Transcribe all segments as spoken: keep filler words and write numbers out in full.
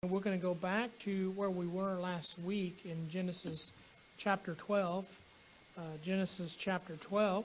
and we're going to go back to where we were last week in Genesis chapter twelve. Uh, Genesis chapter twelve.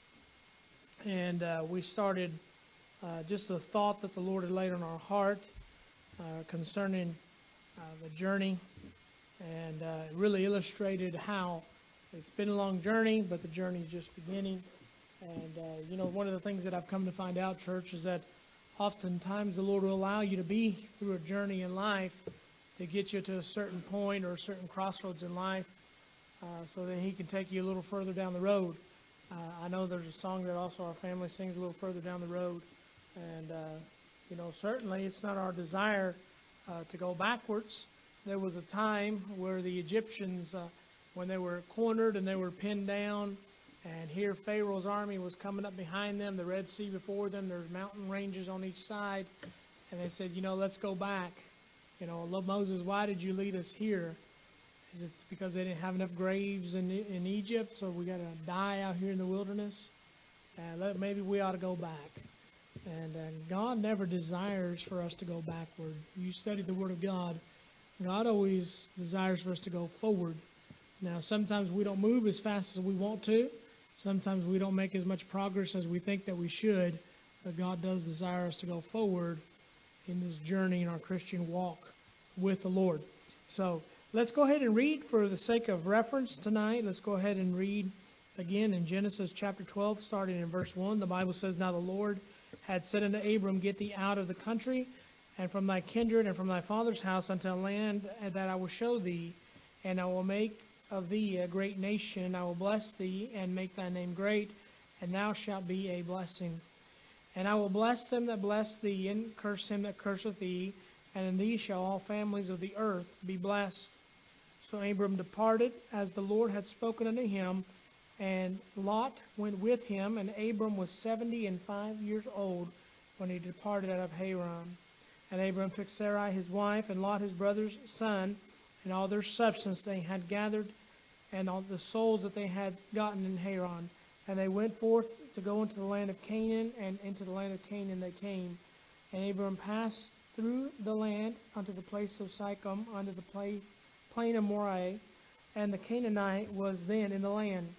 And uh, we started uh, just a thought that the Lord had laid on our heart uh, concerning uh, the journey. And uh, it really illustrated how it's been a long journey, but the journey is just beginning. And, uh, you know, one of the things that I've come to find out, church, is that oftentimes the Lord will allow you to be through a journey in life to get you to a certain point or a certain crossroads in life uh, so that He can take you a little further down the road. Uh, I know there's a song that also our family sings a little further down the road. And, uh, you know, certainly it's not our desire uh, to go backwards. There was a time where the Egyptians, uh, when they were cornered and they were pinned down, and here Pharaoh's army was coming up behind them, the Red Sea before them, there's mountain ranges on each side. And they said, you know, let's go back. You know, Moses, why did you lead us here? Is it because they didn't have enough graves in in Egypt, so we got to die out here in the wilderness? Uh, let, maybe we ought to go back. And uh, God never desires for us to go backward. You study the Word of God. God always desires for us to go forward. Now, sometimes we don't move as fast as we want to. Sometimes we don't make as much progress as we think that we should. But God does desire us to go forward in this journey in our Christian walk with the Lord. So let's go ahead and read for the sake of reference tonight. Let's go ahead and read again in Genesis chapter twelve, starting in verse one. The Bible says, Now the Lord had said unto Abram, Get thee out of the country, and from thy kindred, and from thy father's house, unto a land that I will show thee, and I will make of thee a great nation, and I will bless thee, and make thy name great, and thou shalt be a blessing. And I will bless them that bless thee, and curse him that curseth thee, and in thee shall all families of the earth be blessed. So Abram departed, as the Lord had spoken unto him, and Lot went with him, and Abram was seventy and five years old when he departed out of Haran. And Abram took Sarai his wife, and Lot his brother's son, and all their substance they had gathered, and all the souls that they had gotten in Haran. And they went forth to go into the land of Canaan, and into the land of Canaan they came. And Abram passed through the land unto the place of Sychem, unto the plain of Moreh, and the Canaanite was then in the land.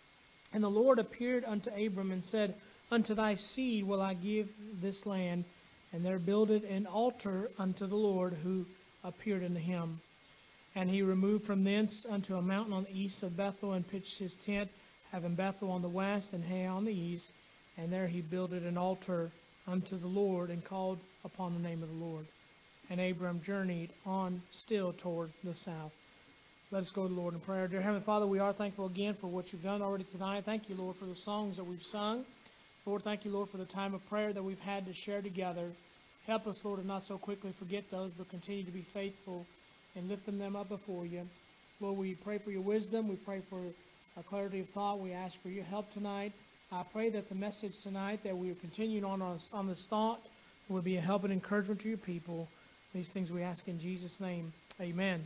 And the Lord appeared unto Abram and said, Unto thy seed will I give this land. And there builded an altar unto the Lord who appeared unto him. And he removed from thence unto a mountain on the east of Bethel, and pitched his tent, having Bethel on the west and Hai on the east. And there he builded an altar unto the Lord, and called upon the name of the Lord. And Abram journeyed on still toward the south. Let us go to the Lord in prayer. Dear Heavenly Father, we are thankful again for what you've done already tonight. Thank you, Lord, for the songs that we've sung. Lord, thank you, Lord, for the time of prayer that we've had to share together. Help us, Lord, to not so quickly forget those, but continue to be faithful and lifting them up before you. Lord, we pray for your wisdom. We pray for a clarity of thought. We ask for your help tonight. I pray that the message tonight that we are continuing on on this thought will be a help and encouragement to your people. These things we ask in Jesus' name. Amen.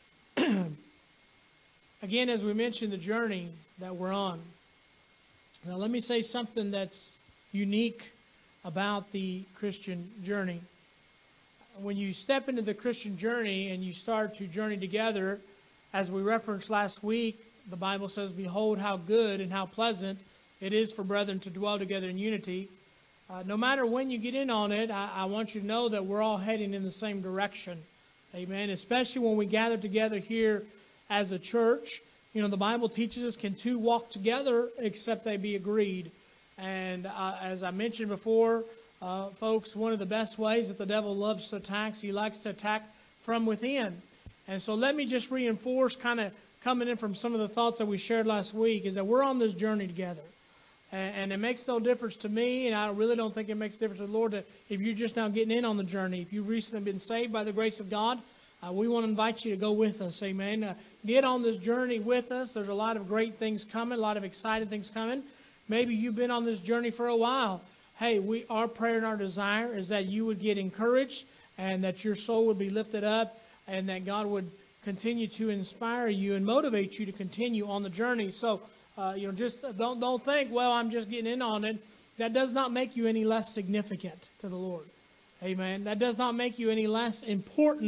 Again, as we mentioned, the journey that we're on. Now, let me say something that's unique about the Christian journey. When you step into the Christian journey and you start to journey together, as we referenced last week, the Bible says, Behold how good and how pleasant it is for brethren to dwell together in unity. Uh, no matter when you get in on it, I, I want you to know that we're all heading in the same direction. Amen. Especially when we gather together here as a church. You know, the Bible teaches us, can two walk together except they be agreed? And uh, as I mentioned before, uh, folks, one of the best ways that the devil loves to attack, he likes to attack from within. And so let me just reinforce, kind of coming in from some of the thoughts that we shared last week, is that we're on this journey together. And, and it makes no difference to me, and I really don't think it makes a difference to the Lord that if you're just now getting in on the journey. If you've recently been saved by the grace of God, uh, we want to invite you to go with us. Amen. Uh, get on this journey with us. There's a lot of great things coming, a lot of exciting things coming. Maybe you've been on this journey for a while. Hey, we our prayer and our desire is that you would get encouraged and that your soul would be lifted up and that God would continue to inspire you and motivate you to continue on the journey. So, uh, you know, just don't don't think, well, I'm just getting in on it. That does not make you any less significant to the Lord. Amen. That does not make you any less important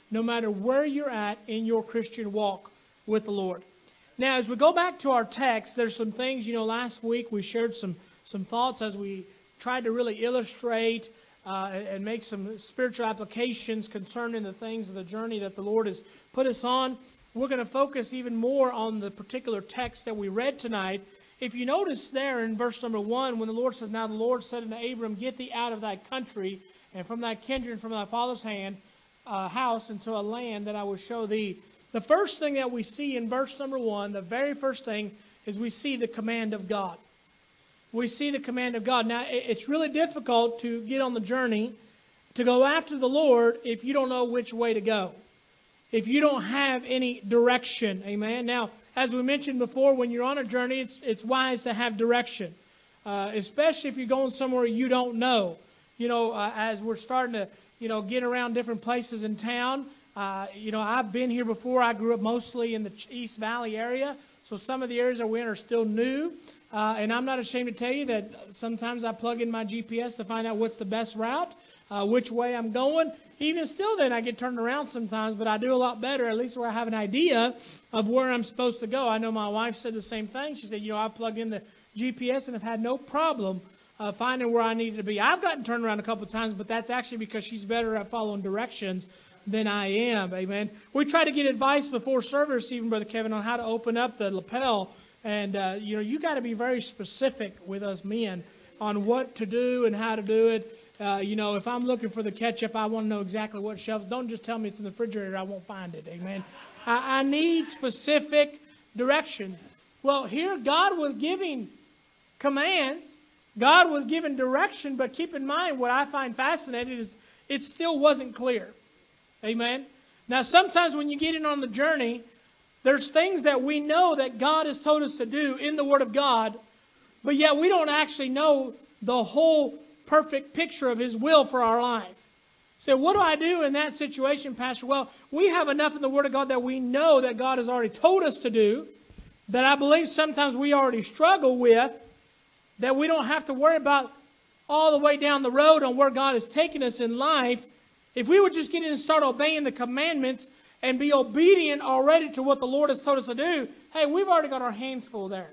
no matter where you're at in your Christian walk with the Lord. Now, as we go back to our text, there's some things, you know, last week we shared some, some thoughts as we tried to really illustrate uh, and, and make some spiritual applications concerning the things of the journey that the Lord has put us on. We're going to focus even more on the particular text that we read tonight. If you notice there in verse number one, when the Lord says, "Now the Lord said unto Abram, Get thee out of thy country, and from thy kindred, and from thy father's hand, uh, house, into a land that I will show thee." The first thing that we see in verse number one, the very first thing, is we see the command of God. We see the command of God. Now, it's really difficult to get on the journey, to go after the Lord, if you don't know which way to go, if you don't have any direction. Amen. Now, as we mentioned before, when you're on a journey, it's, it's wise to have direction, uh, especially if you're going somewhere you don't know. You know, uh, as we're starting to, you know, get around different places in town, Uh, you know, I've been here before. I grew up mostly in the East Valley area, so some of the areas that we're in are still new. Uh, and I'm not ashamed to tell you that sometimes I plug in my G P S to find out what's the best route, uh, which way I'm going. Even still then, I get turned around sometimes, but I do a lot better, at least where I have an idea of where I'm supposed to go. I know my wife said the same thing. She said, you know, I plugged in the G P S and have had no problem uh, finding where I needed to be. I've gotten turned around a couple of times, but that's actually because she's better at following directions than I am. Amen. We try to get advice before service, even Brother Kevin, on how to open up the lapel. And, uh, you know, you got to be very specific with us men on what to do and how to do it. Uh, you know, if I'm looking for the ketchup, I want to know exactly what shelves. Don't just tell me it's in the refrigerator. I won't find it. Amen. I, I need specific direction. Well, here God was giving commands. God was giving direction. But keep in mind, what I find fascinating is it still wasn't clear. Amen. Now, sometimes when you get in on the journey, there's things that we know that God has told us to do in the Word of God, but yet we don't actually know the whole perfect picture of His will for our life. So what do I do in that situation, Pastor? Well, we have enough in the Word of God that we know that God has already told us to do, that I believe sometimes we already struggle with, that we don't have to worry about all the way down the road on where God has taken us in life. If we would just get in and start obeying the commandments and be obedient already to what the Lord has told us to do, hey, we've already got our hands full there.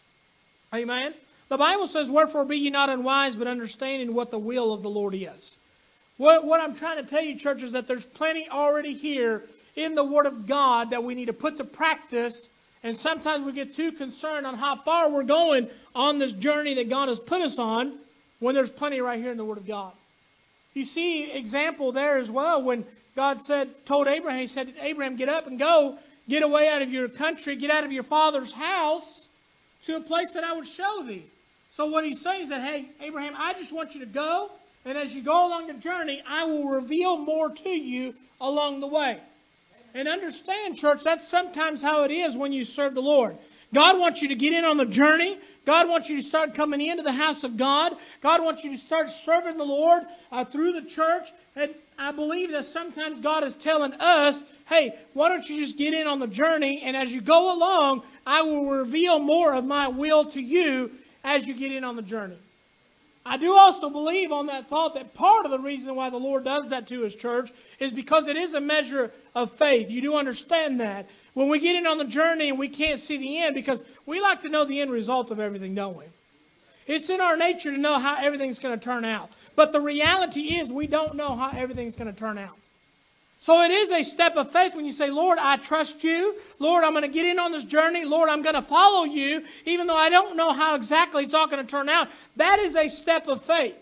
Amen? The Bible says, "Wherefore be ye not unwise, but understanding what the will of the Lord is." What, what I'm trying to tell you, church, is that there's plenty already here in the Word of God that we need to put to practice. And sometimes we get too concerned on how far we're going on this journey that God has put us on, when there's plenty right here in the Word of God. You see example there as well when God said, told Abraham, He said, "Abraham, get up and go, get away out of your country, get out of your father's house to a place that I would show thee." So what He's saying is that, hey, Abraham, I just want you to go, and as you go along the journey, I will reveal more to you along the way. And understand, church, that's sometimes how it is when you serve the Lord. God wants you to get in on the journey. God wants you to start coming into the house of God. God wants you to start serving the Lord uh, through the church. And I believe that sometimes God is telling us, hey, why don't you just get in on the journey, and as you go along, I will reveal more of my will to you as you get in on the journey. I do also believe on that thought that part of the reason why the Lord does that to His church is because it is a measure of faith. You do understand that. When we get in on the journey and we can't see the end, because we like to know the end result of everything, don't we? It's in our nature to know how everything's going to turn out. But the reality is we don't know how everything's going to turn out. So it is a step of faith when you say, "Lord, I trust you. Lord, I'm going to get in on this journey. Lord, I'm going to follow you, even though I don't know how exactly it's all going to turn out." That is a step of faith.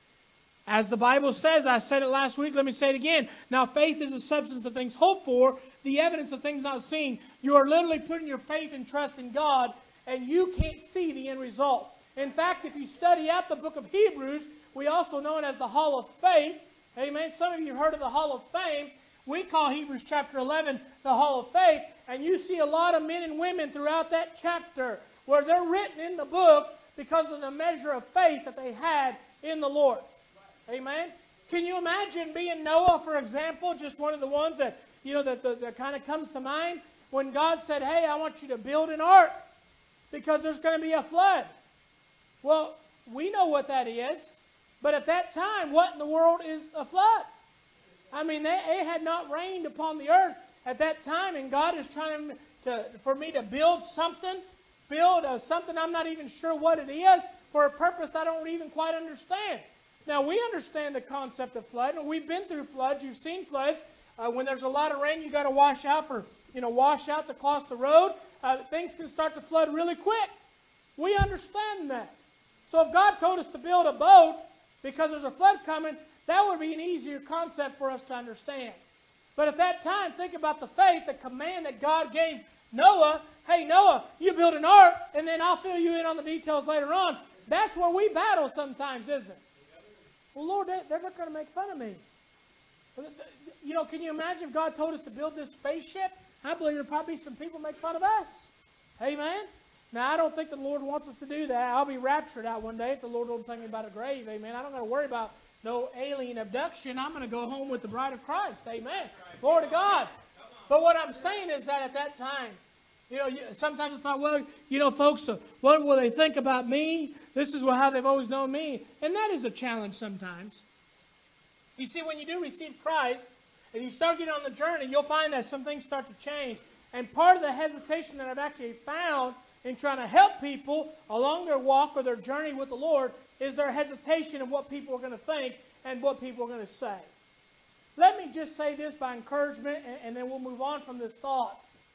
As the Bible says, I said it last week, let me say it again. Now, faith is the substance of things hoped for, the evidence of things not seen. You are literally putting your faith and trust in God, and you can't see the end result. In fact, if you study out the book of Hebrews, we also know it as the Hall of Faith. Amen. Some of you have heard of the Hall of Fame. We call Hebrews chapter eleven the Hall of Faith. And you see a lot of men and women throughout that chapter where they're written in the book because of the measure of faith that they had in the Lord. Amen. Can you imagine being Noah, for example, just one of the ones that, you know, that, that, that kind of comes to mind when God said, "Hey, I want you to build an ark because there's going to be a flood." Well, we know what that is. But at that time, what in the world is a flood? I mean, they, it had not rained upon the earth at that time, and God is trying to, for me to build something, build uh, something I'm not even sure what it is, for a purpose I don't even quite understand. Now, we understand the concept of flood, and we've been through floods. You've seen floods. Uh, when there's a lot of rain, you've got to wash out for, you know, washouts across the road. Uh, things can start to flood really quick. We understand that. So if God told us to build a boat because there's a flood coming, that would be an easier concept for us to understand. But at that time, think about the faith, the command that God gave Noah. Hey, Noah, you build an ark, and then I'll fill you in on the details later on. That's where we battle sometimes, isn't it? Well, Lord, they, they're not going to make fun of me. You know, can you imagine if God told us to build this spaceship? I believe there probably be some people make fun of us. Amen? Now, I don't think the Lord wants us to do that. I'll be raptured out one day if the Lord don't tell me about a grave. Amen? I don't got to worry about no alien abduction. I'm going to go home with the bride of Christ. Amen? Glory to God. But what I'm saying is that at that time, you know, sometimes I thought, well, you know, folks, what will they think about me? This is how they've always known me. And that is a challenge sometimes. You see, when you do receive Christ and you start getting on the journey, you'll find that some things start to change. And part of the hesitation that I've actually found in trying to help people along their walk or their journey with the Lord is their hesitation of what people are going to think and what people are going to say. Let me just say this by encouragement, and, and then we'll move on from this thought.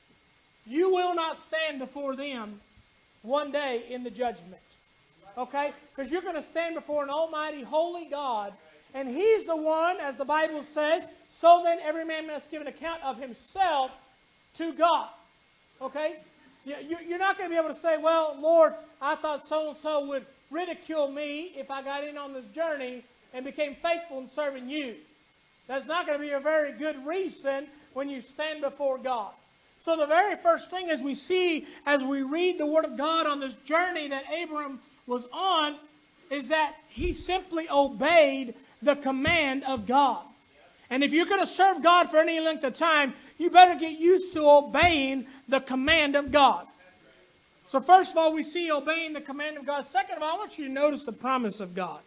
You will not stand before them one day in the judgment. Okay? Because you're going to stand before an almighty, holy God, and He's the one, as the Bible says, so then every man must give an account of himself to God. Okay? You're not going to be able to say, well, Lord, I thought so-and-so would ridicule me if I got in on this journey and became faithful in serving you. That's not going to be a very good reason when you stand before God. So the very first thing as we see, as we read the Word of God on this journey that Abram was on, is that he simply obeyed the command of God. And if you're going to serve God for any length of time, you better get used to obeying the command of God. So first of all, we see obeying the command of God. Second of all, I want you to notice the promise of God.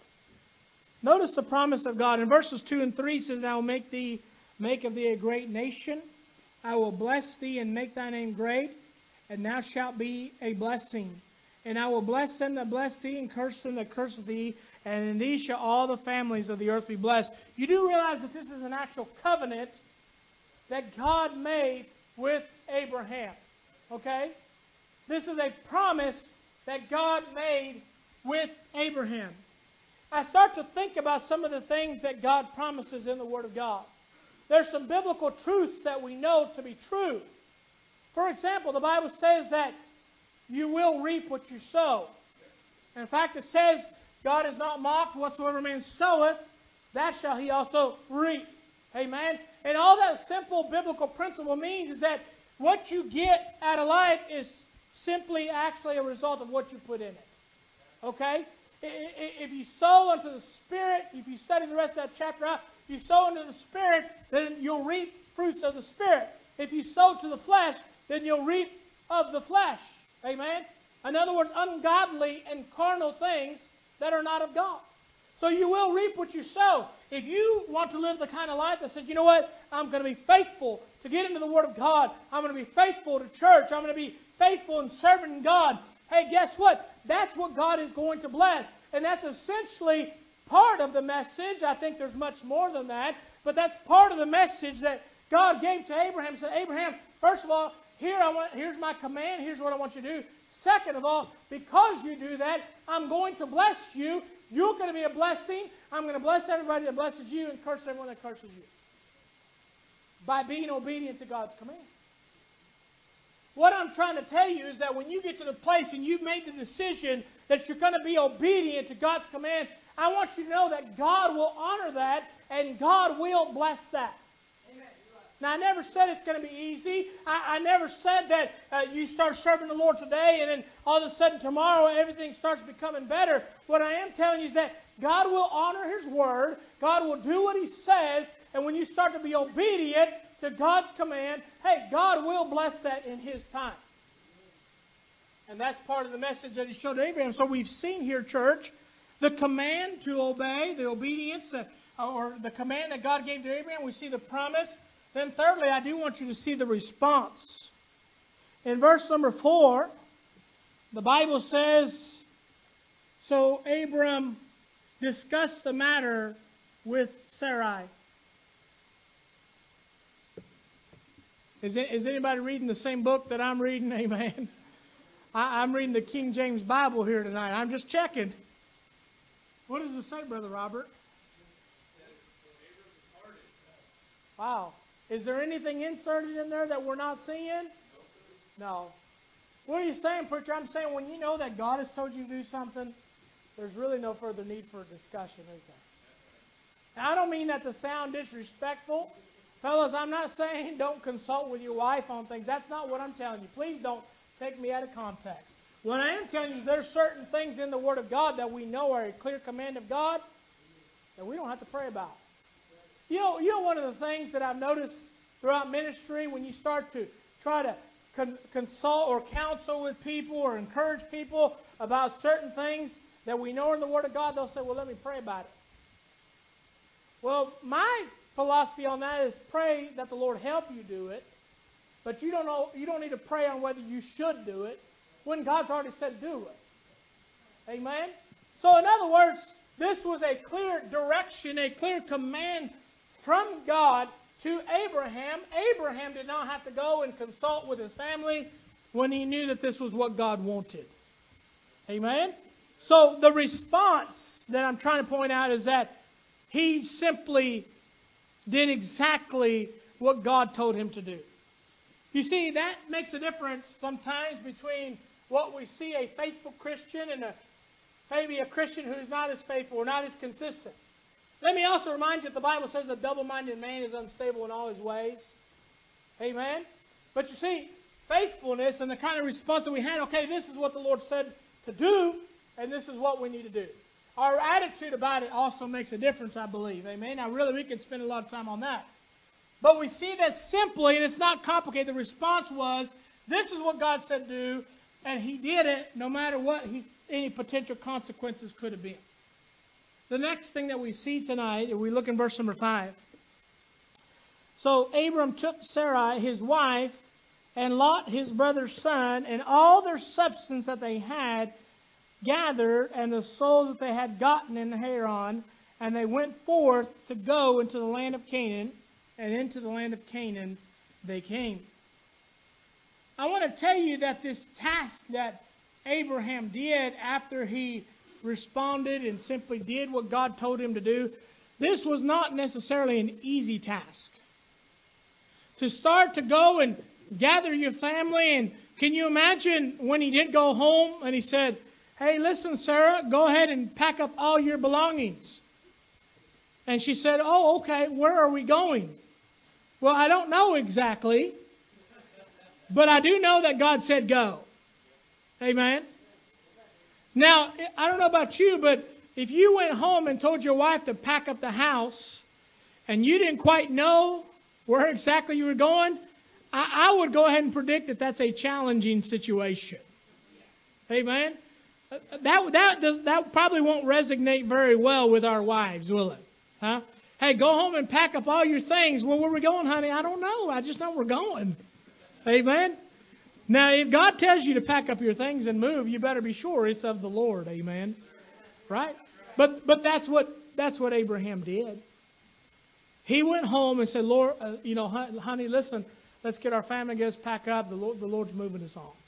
Notice the promise of God. In verses two and three, it says, I will make thee, make of thee a great nation. I will bless thee and make thy name great, and thou shalt be a blessing. And I will bless them that bless thee, and curse them that curse thee, and in thee shall all the families of the earth be blessed. You do realize that this is an actual covenant that God made with Abraham. Okay? This is a promise that God made with Abraham. I start to think about some of the things that God promises in the Word of God. There's some biblical truths that we know to be true. For example, the Bible says that you will reap what you sow. In fact, it says, God is not mocked, whatsoever man soweth, that shall he also reap. Amen? And all that simple biblical principle means is that what you get out of life is simply actually a result of what you put in it. Okay? If you sow unto the Spirit, if you study the rest of that chapter out, if you sow unto the Spirit, then you'll reap fruits of the Spirit. If you sow to the flesh, then you'll reap of the flesh. Amen? In other words, ungodly and carnal things that are not of God. So you will reap what you sow. If you want to live the kind of life that says, you know what, I'm going to be faithful to get into the Word of God. I'm going to be faithful to church. I'm going to be faithful in serving God. Hey, guess what? That's what God is going to bless. And that's essentially part of the message. I think there's much more than that. But that's part of the message that God gave to Abraham. He said, Abraham, first of all, here I want, here's my command. Here's what I want you to do. Second of all, because you do that, I'm going to bless you. You're going to be a blessing. I'm going to bless everybody that blesses you and curse everyone that curses you. By being obedient to God's command. What I'm trying to tell you is that when you get to the place and you've made the decision that you're going to be obedient to God's command, I want you to know that God will honor that and God will bless that. Amen. Now, I never said it's going to be easy. I, I never said that uh, you start serving the Lord today and then all of a sudden tomorrow everything starts becoming better. What I am telling you is that God will honor His word. God will do what He says. And when you start to be obedient to God's command, hey, God will bless that in His time. And that's part of the message that He showed to Abraham. So we've seen here, church, the command to obey, the obedience, uh, or the command that God gave to Abraham. We see the promise. Then thirdly, I do want you to see the response. In verse number four, the Bible says, so Abram discussed the matter with Sarai. Is, it, is anybody reading the same book that I'm reading? Amen. I, I'm reading the King James Bible here tonight. I'm just checking. What does it say, Brother Robert? Wow. Is there anything inserted in there that we're not seeing? No. What are you saying, preacher? I'm saying when you know that God has told you to do something, there's really no further need for a discussion, is there? Now, I don't mean that to sound disrespectful. Fellas, I'm not saying don't consult with your wife on things. That's not what I'm telling you. Please don't take me out of context. What I am telling you is there's certain things in the Word of God that we know are a clear command of God that we don't have to pray about. You know, you know one of the things that I've noticed throughout ministry, when you start to try to con- consult or counsel with people or encourage people about certain things that we know in the Word of God, they'll say, well, let me pray about it. Well, my philosophy on that is pray that the Lord help you do it, but you don't know, you don't need to pray on whether you should do it when God's already said do it. Amen? So in other words, this was a clear direction, a clear command from God to Abraham. Abraham did not have to go and consult with his family when he knew that this was what God wanted. Amen? So the response that I'm trying to point out is that he simply did exactly what God told him to do. You see, that makes a difference sometimes between what we see a faithful Christian and a, maybe a Christian who's not as faithful or not as consistent. Let me also remind you that the Bible says a double-minded man is unstable in all his ways. Amen? But you see, faithfulness and the kind of response that we had, okay, this is what the Lord said to do, and this is what we need to do. Our attitude about it also makes a difference, I believe. Amen? Now, really, we could spend a lot of time on that. But we see that simply, and it's not complicated, the response was, this is what God said do, and he did it no matter what he, any potential consequences could have been. The next thing that we see tonight, if we look in verse number five. So Abram took Sarai, his wife, and Lot, his brother's son, and all their substance that they had gathered, and the souls that they had gotten in Haran, and they went forth to go into the land of Canaan, and into the land of Canaan they came. I want to tell you that this task that Abraham did after he responded and simply did what God told him to do, this was not necessarily an easy task. To start to go and gather your family, and can you imagine when he did go home and he said, hey, listen, Sarah, go ahead and pack up all your belongings. And she said, oh, okay, where are we going? Well, I don't know exactly, but I do know that God said go. Amen? Now, I don't know about you, but if you went home and told your wife to pack up the house and you didn't quite know where exactly you were going, I, I would go ahead and predict that that's a challenging situation. Amen? That, that, does, that probably won't resonate very well with our wives, will it? Huh? Hey, go home and pack up all your things. Well, where are we going, honey? I don't know. I just know we're going. Amen? Now, if God tells you to pack up your things and move, you better be sure it's of the Lord. Amen? Right? But but that's what that's what Abraham did. He went home and said, Lord, uh, you know, honey, listen, let's get our family, let's pack up. The Lord, the Lord's moving us on.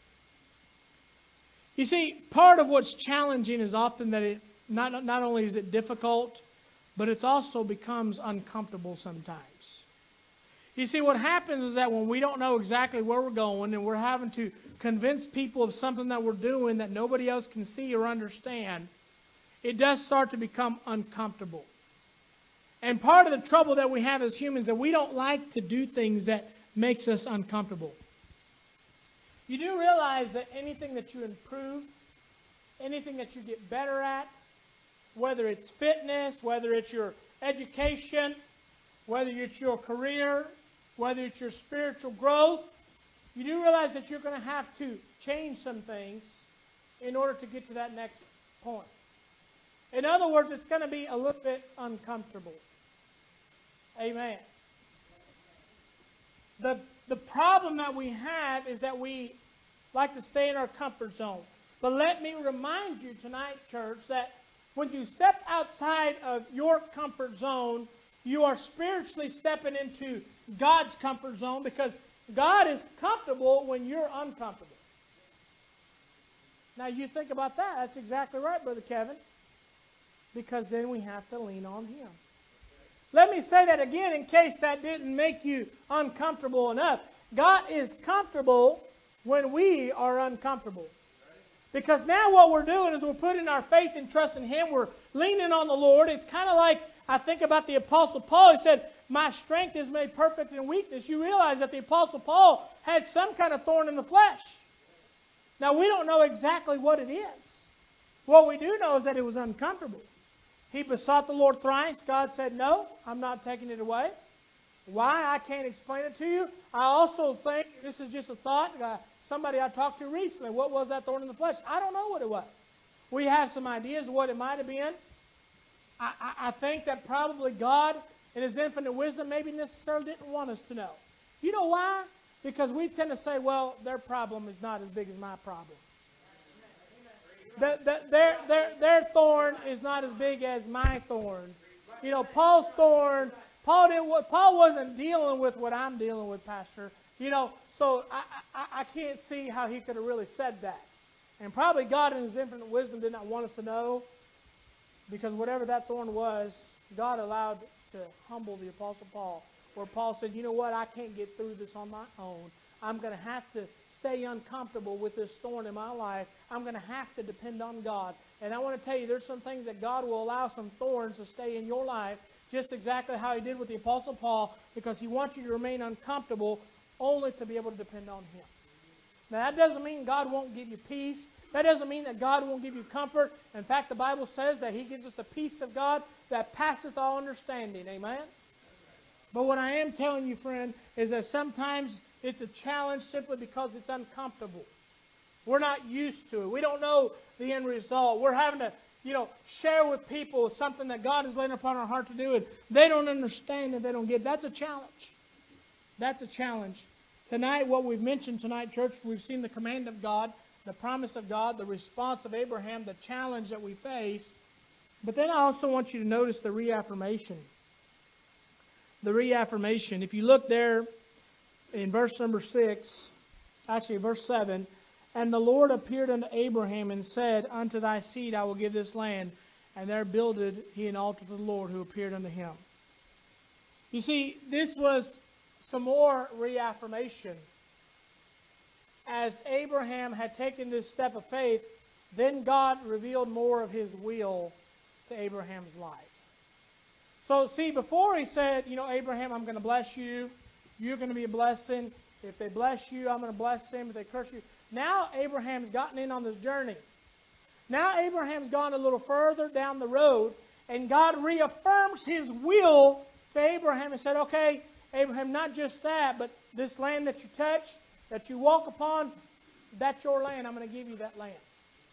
You see, part of what's challenging is often that it not not only is it difficult, but it also becomes uncomfortable sometimes. You see, what happens is that when we don't know exactly where we're going and we're having to convince people of something that we're doing that nobody else can see or understand, it does start to become uncomfortable. And part of the trouble that we have as humans is that we don't like to do things that makes us uncomfortable. You do realize that anything that you improve, anything that you get better at, whether it's fitness, whether it's your education, whether it's your career, whether it's your spiritual growth, you do realize that you're going to have to change some things in order to get to that next point. In other words, it's going to be a little bit uncomfortable. Amen. The, the problem that we have is that we like to stay in our comfort zone. But let me remind you tonight, church, that when you step outside of your comfort zone, you are spiritually stepping into God's comfort zone, because God is comfortable when you're uncomfortable. Now you think about that. That's exactly right, Brother Kevin. Because then we have to lean on Him. Let me say that again in case that didn't make you uncomfortable enough. God is comfortable when we are uncomfortable. Because now what we're doing is we're putting our faith and trust in Him. We're leaning on the Lord. It's kind of like, I think about the Apostle Paul. He said, my strength is made perfect in weakness. You realize that the Apostle Paul had some kind of thorn in the flesh. Now, we don't know exactly what it is. What we do know is that it was uncomfortable. He besought the Lord thrice. God said, no, I'm not taking it away. Why? I can't explain it to you. I also think, this is just a thought, uh, somebody I talked to recently, what was that thorn in the flesh? I don't know what it was. We have some ideas of what it might have been. I, I, I think that probably God, in His infinite wisdom, maybe necessarily didn't want us to know. You know why? Because we tend to say, well, their problem is not as big as my problem. The, the, their, their, their thorn is not as big as my thorn. You know, Paul's thorn, Paul, didn't, Paul wasn't dealing with what I'm dealing with, Pastor. You know, so I, I, I can't see how he could have really said that. And probably God in His infinite wisdom did not want us to know, because whatever that thorn was, God allowed to humble the Apostle Paul, where Paul said, you know what, I can't get through this on my own. I'm going to have to stay uncomfortable with this thorn in my life. I'm going to have to depend on God. And I want to tell you, there's some things that God will allow some thorns to stay in your life, just exactly how He did with the Apostle Paul, because He wants you to remain uncomfortable only to be able to depend on Him. Now, that doesn't mean God won't give you peace. That doesn't mean that God won't give you comfort. In fact, the Bible says that He gives us the peace of God that passeth all understanding. Amen? But what I am telling you, friend, is that sometimes it's a challenge simply because it's uncomfortable. We're not used to it. We don't know the end result. We're having to, you know, share with people something that God has laid upon our heart to do, and they don't understand and they don't get it. That's a challenge. That's a challenge. Tonight, what we've mentioned tonight, church, we've seen the command of God, the promise of God, the response of Abraham, the challenge that we face. But then I also want you to notice the reaffirmation. The reaffirmation. If you look there in verse number six, actually verse seven, and the Lord appeared unto Abraham and said, unto thy seed I will give this land. And there builded he an altar to the Lord who appeared unto him. You see, this was some more reaffirmation. As Abraham had taken this step of faith, then God revealed more of His will to Abraham's life. So, see, before He said, you know, Abraham, I'm going to bless you. You're going to be a blessing. If they bless you, I'm going to bless them. If they curse you. Now Abraham's gotten in on this journey. Now Abraham's gone a little further down the road, and God reaffirms His will to Abraham and said, okay, Abraham, not just that, but this land that you touch, that you walk upon, that's your land. I'm going to give you that land.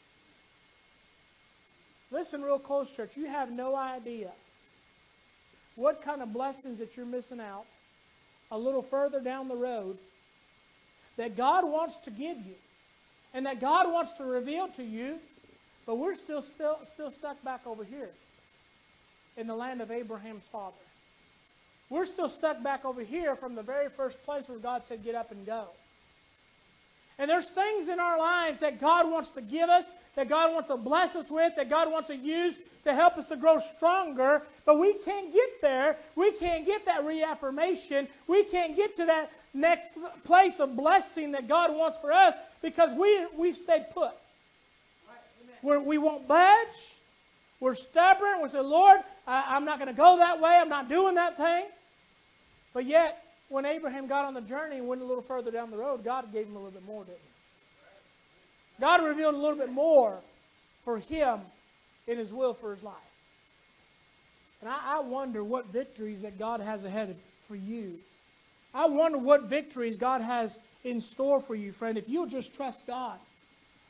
Listen real close, church. You have no idea what kind of blessings that you're missing out a little further down the road that God wants to give you and that God wants to reveal to you, but we're still, still, still stuck back over here in the land of Abraham's father. We're still stuck back over here from the very first place where God said, get up and go. And there's things in our lives that God wants to give us, that God wants to bless us with, that God wants to use to help us to grow stronger, but we can't get there. We can't get that reaffirmation. We can't get to that next place of blessing that God wants for us because we, we've stayed put. We're, we won't budge. We're stubborn. We say, Lord, I, I'm not going to go that way. I'm not doing that thing. But yet, when Abraham got on the journey and went a little further down the road, God gave him a little bit more, didn't He? God revealed a little bit more for him in His will for his life. And I, I wonder what victories that God has ahead for you. I wonder what victories God has in store for you, friend, if you'll just trust God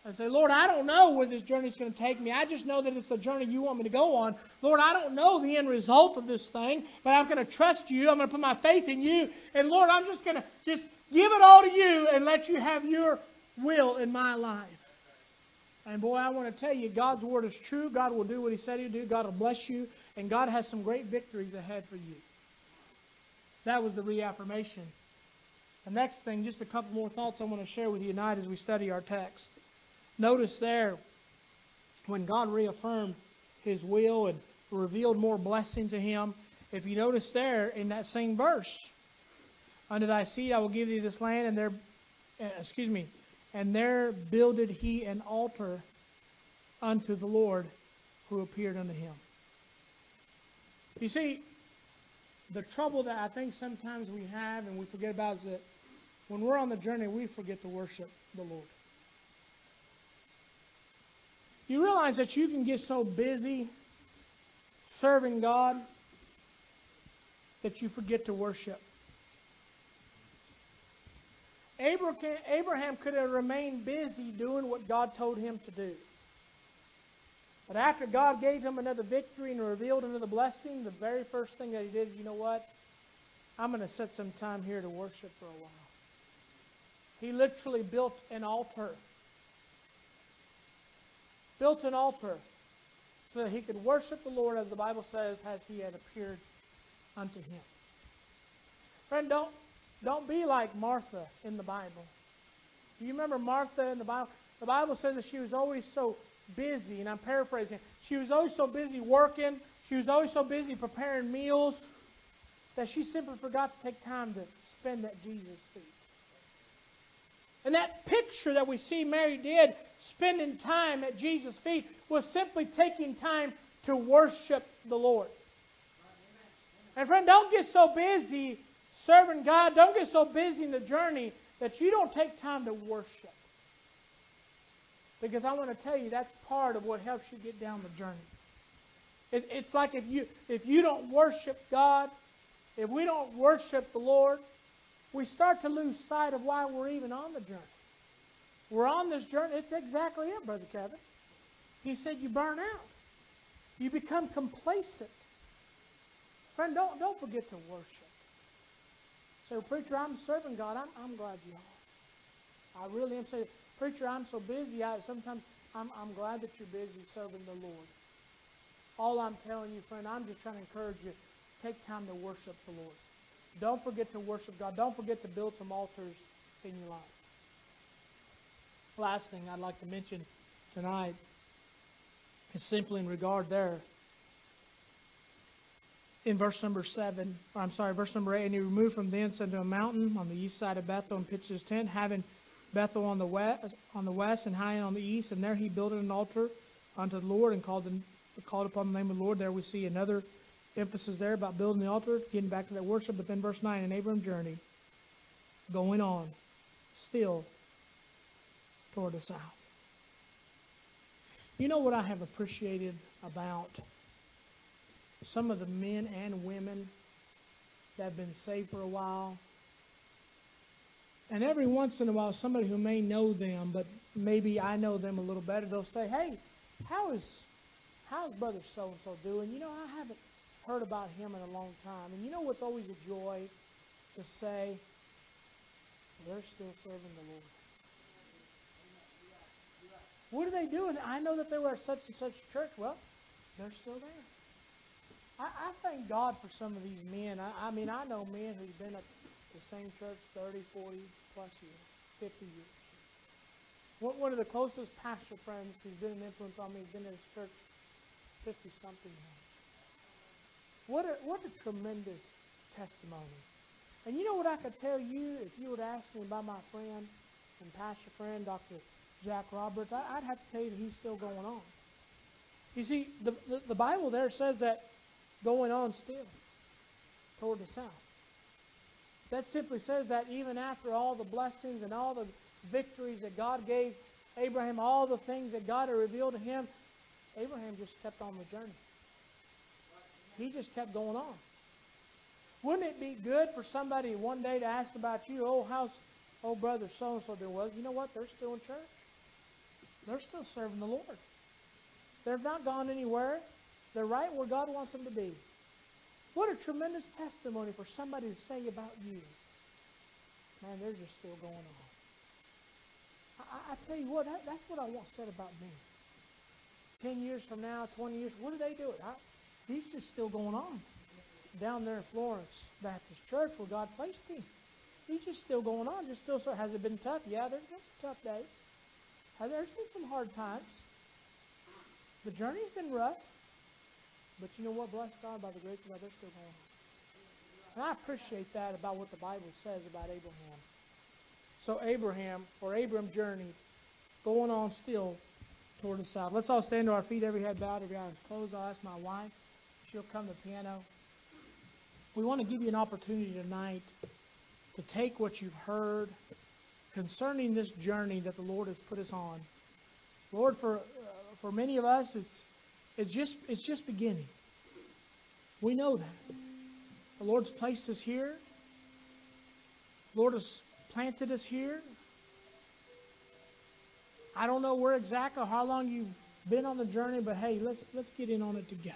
and say, Lord, I don't know where this journey is going to take me. I just know that it's the journey you want me to go on. Lord, I don't know the end result of this thing, but I'm going to trust you. I'm going to put my faith in you. And Lord, I'm just going to just give it all to you and let you have your will in my life. And boy, I want to tell you, God's word is true. God will do what he said he'd do. God will bless you. And God has some great victories ahead for you. That was the reaffirmation. The next thing, just a couple more thoughts I want to share with you tonight as we study our text. Notice there, when God reaffirmed his will and revealed more blessing to him, if you notice there in that same verse, unto thy seed I will give thee this land, and there, excuse me, and there builded he an altar unto the Lord who appeared unto him. You see, the trouble that I think sometimes we have and we forget about is that when we're on the journey, we forget to worship the Lord. You realize that you can get so busy serving God that you forget to worship. Abraham, Abraham could have remained busy doing what God told him to do. But after God gave him another victory and revealed another blessing, the very first thing that he did, you know what? I'm going to set some time here to worship for a while. He literally built an altar. Built an altar so that he could worship the Lord, as the Bible says, as he had appeared unto him. Friend, don't, don't be like Martha in the Bible. Do you remember Martha in the Bible? The Bible says that she was always so busy, and I'm paraphrasing. She was always so busy working. She was always so busy preparing meals that she simply forgot to take time to spend at Jesus' feet. And that picture that we see Mary did, spending time at Jesus' feet, was simply taking time to worship the Lord. And friend, don't get so busy serving God, don't get so busy in the journey that you don't take time to worship. Because I want to tell you, that's part of what helps you get down the journey. It, it's like if you, if you don't worship God, if we don't worship the Lord, we start to lose sight of why we're even on the journey. We're on this journey. It's exactly it, Brother Kevin. He said you burn out. You become complacent. Friend, don't, don't forget to worship. Say, well, preacher, I'm serving God. I'm, I'm glad you are. I really am saying, preacher, I'm so busy. I sometimes I'm, I'm glad that you're busy serving the Lord. All I'm telling you, friend, I'm just trying to encourage you, take time to worship the Lord. Don't forget to worship God. Don't forget to build some altars in your life. Last thing I'd like to mention tonight is simply in regard there. In verse number seven, or I'm sorry, verse number eight, and he removed from thence unto a mountain on the east side of Bethel and pitched his tent, having Bethel on the west, on the west and Hai on the east, and there he built an altar unto the Lord and called, the, called upon the name of the Lord. There we see another emphasis there about building the altar, getting back to that worship. But then verse nine, and Abram journeyed, going on, still toward the south. You know what I have appreciated about some of the men and women that have been saved for a while? And every once in a while, somebody who may know them, but maybe I know them a little better, they'll say, hey, how is, how's Brother so-and-so doing? You know, I haven't heard about him in a long time. And you know what's always a joy? To say, they're still serving the Lord. What are they doing? I know that they were at such and such church. Well, they're still there. I, I thank God for some of these men. I, I mean, I know men who've been at the same church thirty, forty plus years, fifty years. One, one of the closest pastor friends who's been an influence on me has been in his church fifty-something years. What a, what a tremendous testimony. And you know what I could tell you if you would ask me about my friend and pastor friend, Doctor Jack Roberts? I, I'd have to tell you that he's still going on. You see, the, the, the Bible there says that going on still toward the south. That simply says that even after all the blessings and all the victories that God gave Abraham, all the things that God had revealed to him, Abraham just kept on the journey. He just kept going on. Wouldn't it be good for somebody one day to ask about you, oh, how's old brother so-and-so doing? Well, you know what? They're still in church. They're still serving the Lord. They've not gone anywhere. They're right where God wants them to be. What a tremendous testimony for somebody to say about you. Man, they're just still going on. I, I tell you what, that, that's what I want said about me. Ten years from now, twenty years, what do they do? I, he's just still going on. Down there in Florence Baptist Church where God placed him. He's just still going on. Just still, so has it been tough? Yeah, there's been some tough days. There's been some hard times. The journey's been rough. But you know what? Bless God, by the grace of God, they're still going on. And I appreciate that about what the Bible says about Abraham. So Abraham, or Abram journeyed, going on still toward the south. Let's all stand to our feet, every head bowed, every eye closed. I'll ask my wife. She'll come to the piano. We want to give you an opportunity tonight to take what you've heard concerning this journey that the Lord has put us on. Lord, for uh, for many of us, it's it's just it's just beginning. We know that. The Lord's placed us here. The Lord has planted us here. I don't know where exactly or how long you've been on the journey, but hey, let's let's get in on it together.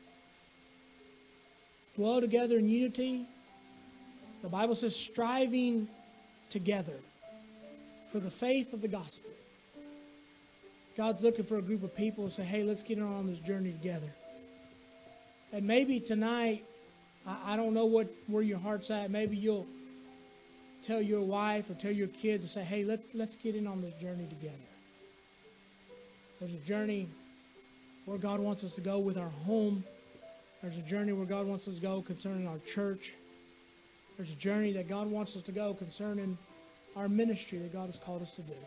Dwell together in unity. The Bible says striving together for the faith of the gospel. God's looking for a group of people to say, hey, let's get on this journey together. And maybe tonight, I, I don't know what where your heart's at. Maybe you'll tell your wife or tell your kids and say, hey, let's, let's get in on this journey together. There's a journey where God wants us to go with our home. There's a journey where God wants us to go concerning our church. There's a journey that God wants us to go concerning our ministry that God has called us to do.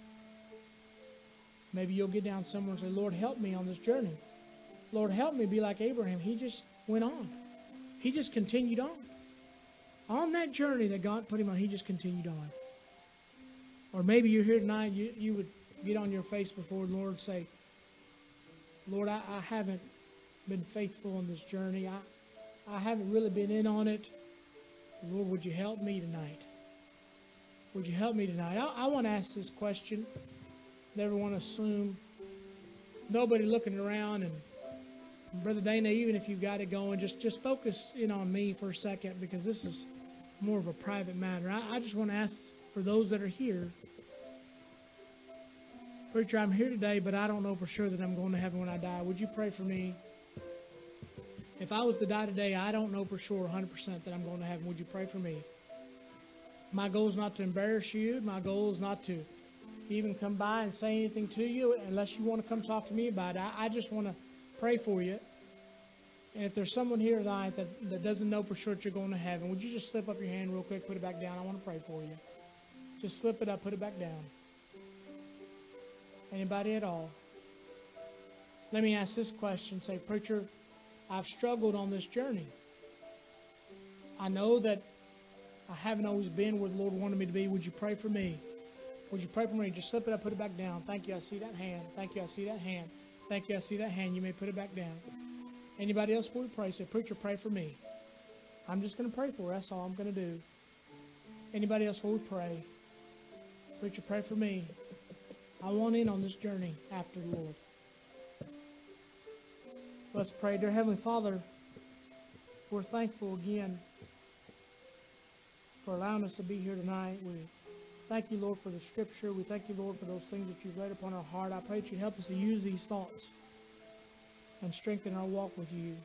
Maybe you'll get down somewhere and say, Lord, help me on this journey. Lord, help me be like Abraham. He just went on. He just continued on. On that journey that God put him on, he just continued on. Or maybe you're here tonight, you, you would get on your face before the Lord and say, Lord, I, I haven't been faithful on this journey. I, I haven't really been in on it. Lord, would you help me tonight? Would you help me tonight? I, I want to ask this question. Never want to assume. Nobody looking around. And Brother Dana, even if you've got it going, just, just focus in on me for a second, because this is more of a private matter. I, I just want to ask for those that are here. Preacher, I'm here today, but I don't know for sure that I'm going to heaven when I die. Would you pray for me? If I was to die today, I don't know for sure one hundred percent that I'm going to heaven. Would you pray for me? My goal is not to embarrass you. My goal is not to even come by and say anything to you unless you want to come talk to me about it. I, I just want to pray for you. And if there's someone here tonight that, that doesn't know for sure that you're going to heaven, would you just slip up your hand real quick, put it back down? I want to pray for you. Just slip it up, put it back down. Anybody at all? Let me ask this question. Say, Preacher, I've struggled on this journey. I know that I haven't always been where the Lord wanted me to be. Would you pray for me? Would you pray for me? Just slip it up, put it back down. Thank you. I see that hand. Thank you. I see that hand. Thank you. I see that hand. You may put it back down. Anybody else before we pray? Say, Preacher, pray for me. I'm just going to pray for her. That's all I'm going to do. Anybody else before we pray? Preacher, pray for me. I want in on this journey after the Lord. Let's pray. Dear Heavenly Father, we're thankful again for allowing us to be here tonight. We thank you, Lord, for the Scripture. We thank you, Lord, for those things that you've laid upon our heart. I pray that you help us to use these thoughts and strengthen our walk with you.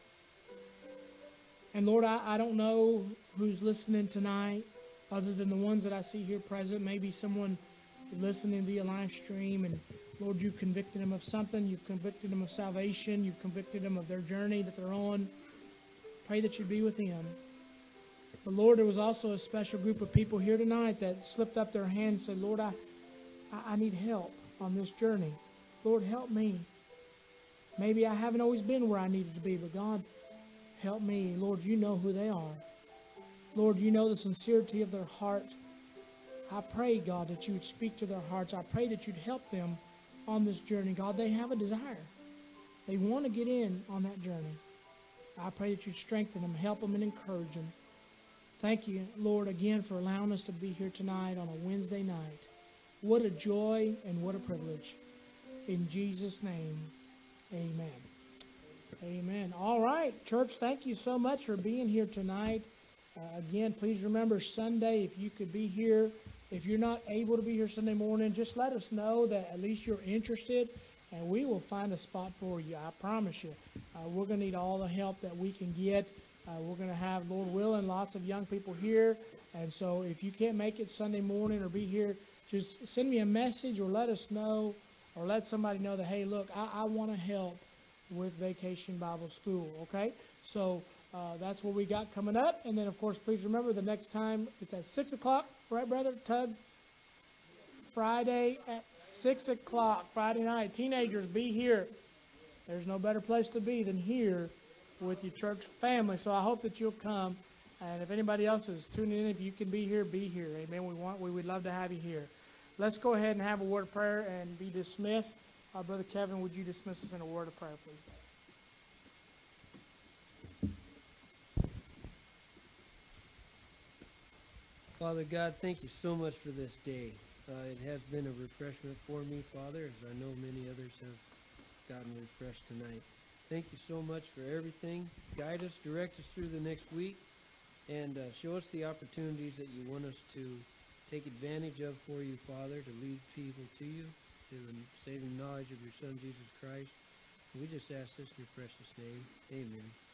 And Lord, I, I don't know who's listening tonight other than the ones that I see here present. Maybe someone is listening via live stream, and Lord, you've convicted them of something. You've convicted them of salvation. You've convicted them of their journey that they're on. Pray that you be with them. But Lord, there was also a special group of people here tonight that slipped up their hand and said, Lord, I, I need help on this journey. Lord, help me. Maybe I haven't always been where I needed to be, but God, help me. Lord, you know who they are. Lord, you know the sincerity of their heart. I pray, God, that you would speak to their hearts. I pray that you'd help them on this journey. God, they have a desire. They want to get in on that journey. I pray that you'd strengthen them, help them, and encourage them. Thank you, Lord, again for allowing us to be here tonight on a Wednesday night. What a joy and what a privilege. In Jesus' name, amen. Amen. All right, church, thank you so much for being here tonight. Uh, again, please remember Sunday, if you could be here. If you're not able to be here Sunday morning, just let us know that at least you're interested, and we will find a spot for you. I promise you. Uh, we're going to need all the help that we can get. Uh, we're going to have, Lord willing, lots of young people here. And so if you can't make it Sunday morning or be here, just send me a message or let us know, or let somebody know that, hey, look, I, I want to help with Vacation Bible School, okay? So uh, that's what we got coming up. And then, of course, please remember the next time it's at six o'clock, right, Brother Tug? Friday at six o'clock, Friday night. Teenagers, be here. There's no better place to be than here with your church family. So I hope that you'll come. And if anybody else is tuning in, if you can be here, be here. Amen. We want, we would love to have you here. Let's go ahead and have a word of prayer and be dismissed. Uh, Brother Kevin, would you dismiss us in a word of prayer, please? Father God, thank you so much for this day. Uh, it has been a refreshment for me, Father, as I know many others have gotten refreshed tonight. Thank you so much for everything. Guide us, direct us through the next week, and uh, show us the opportunities that you want us to take advantage of for you, Father, to lead people to you, to the saving knowledge of your Son, Jesus Christ. We just ask this in your precious name. Amen.